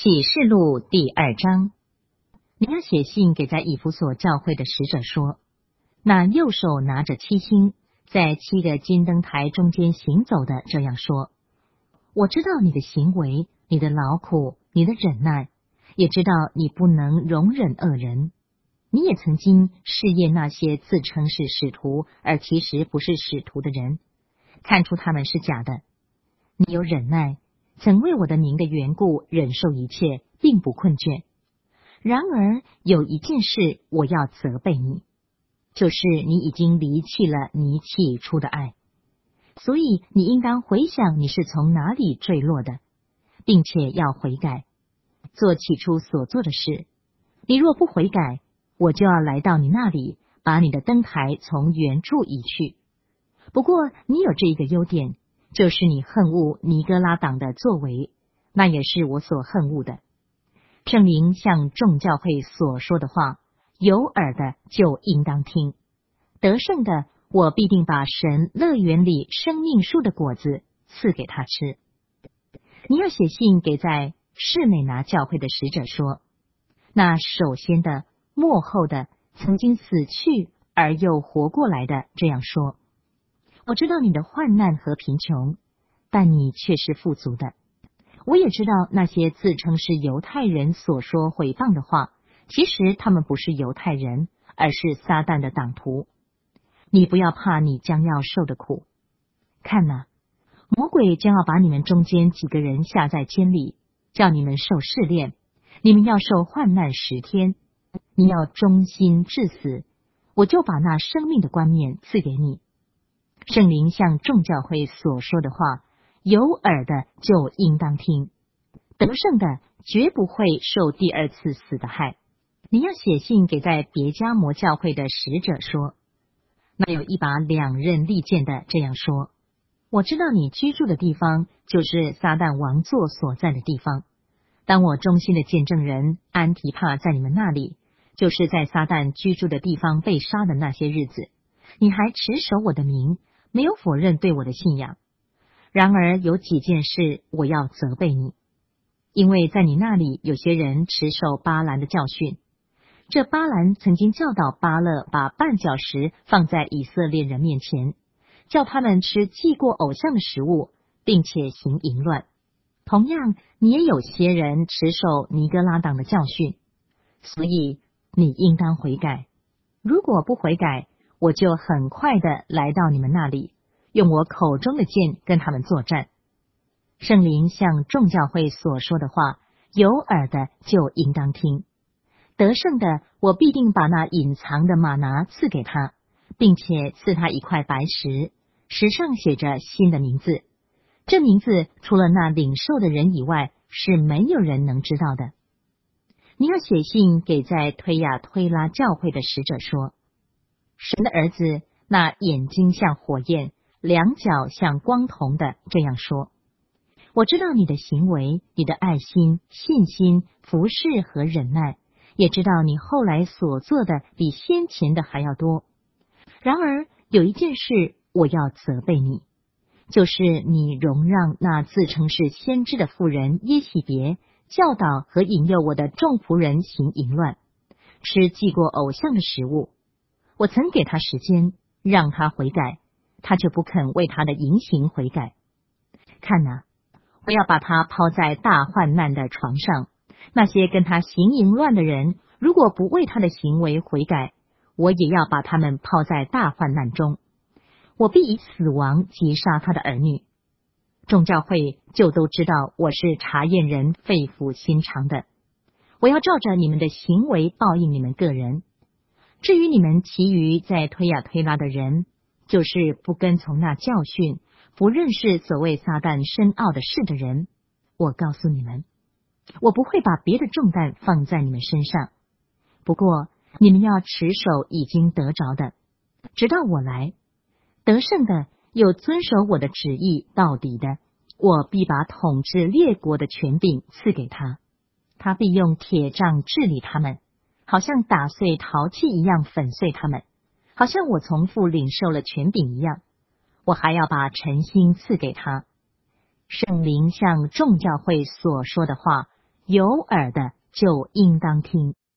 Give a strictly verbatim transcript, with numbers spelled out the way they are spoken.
启示录第二章，你要写信给在以弗所教会的使者说，那右手拿着七星，在七个金灯台中间行走的这样说：我知道你的行为，你的劳苦，你的忍耐，也知道你不能容忍恶人。你也曾经试验那些自称是使徒，而其实不是使徒的人，看出他们是假的。你有忍耐，曾为我的名的缘故忍受一切，并不困倦。然而有一件事我要责备你，就是你已经离弃了你起初的爱。所以你应当回想你是从哪里坠落的，并且要悔改，做起初所做的事。你若不悔改，我就要来到你那里，把你的灯台从原处移去。不过你有这一个优点，就是你恨恶尼哥拉党的作为，那也是我所恨恶的。圣灵向众教会所说的话，有耳的就应当听。得胜的，我必定把神乐园里生命树的果子赐给他吃。你要写信给在士美拿教会的使者说，那首先的、末后的、曾经死去而又活过来的这样说：我知道你的患难和贫穷，但你却是富足的。我也知道那些自称是犹太人所说毁谤的话，其实他们不是犹太人，而是撒旦的党徒。你不要怕你将要受的苦。看哪，魔鬼将要把你们中间几个人下在监里，叫你们受试炼，你们要受患难十天。你要忠心至死，我就把那生命的冠冕赐给你。圣灵向众教会所说的话，有耳的就应当听。得胜的绝不会受第二次死的害。你要写信给在别迦摩教会的使者说，那有一把两刃利剑的这样说：我知道你居住的地方就是撒旦王座所在的地方。当我忠心的见证人安提帕在你们那里，就是在撒旦居住的地方被杀的那些日子，你还持守我的名，没有否认对我的信仰。然而有几件事我要责备你，因为在你那里有些人持守巴兰的教训。这巴兰曾经教导巴勒把绊脚石放在以色列人面前，叫他们吃祭过偶像的食物，并且行淫乱。同样，你也有些人持守尼哥拉党的教训，所以你应当悔改。如果不悔改，我就很快的来到你们那里，用我口中的剑跟他们作战。圣灵向众教会所说的话，有耳的就应当听。得胜的，我必定把那隐藏的玛拿赐给他，并且赐他一块白石，石上写着新的名字。这名字除了那领受的人以外，是没有人能知道的。你要写信给在推雅推拉教会的使者说，神的儿子，那眼睛像火焰，两脚像光铜的这样说：我知道你的行为，你的爱心、信心、服侍和忍耐，也知道你后来所做的比先前的还要多。然而有一件事我要责备你，就是你容让那自称是先知的妇人耶洗别教导和引诱我的众仆人行淫乱，吃祭过偶像的食物。我曾给他时间，让他悔改，他却不肯为他的淫行悔改。看哪，我要把他抛在大患难的床上。那些跟他行淫乱的人，如果不为他的行为悔改，我也要把他们抛在大患难中。我必以死亡击杀他的儿女。众教会就都知道我是查验人肺腑心肠的。我要照着你们的行为报应你们个人。至于你们其余在推雅推拉的人，就是不跟从那教训，不认识所谓撒旦深奥的事的人，我告诉你们，我不会把别的重担放在你们身上。不过你们要持守已经得着的，直到我来。得胜的，又遵守我的旨意到底的，我必把统治列国的权柄赐给他。他必用铁杖治理他们，好像打碎陶器一样粉碎他们，好像我从父领受了权柄一样。我还要把晨星赐给他。圣灵向众教会所说的话， 有耳的就应当听。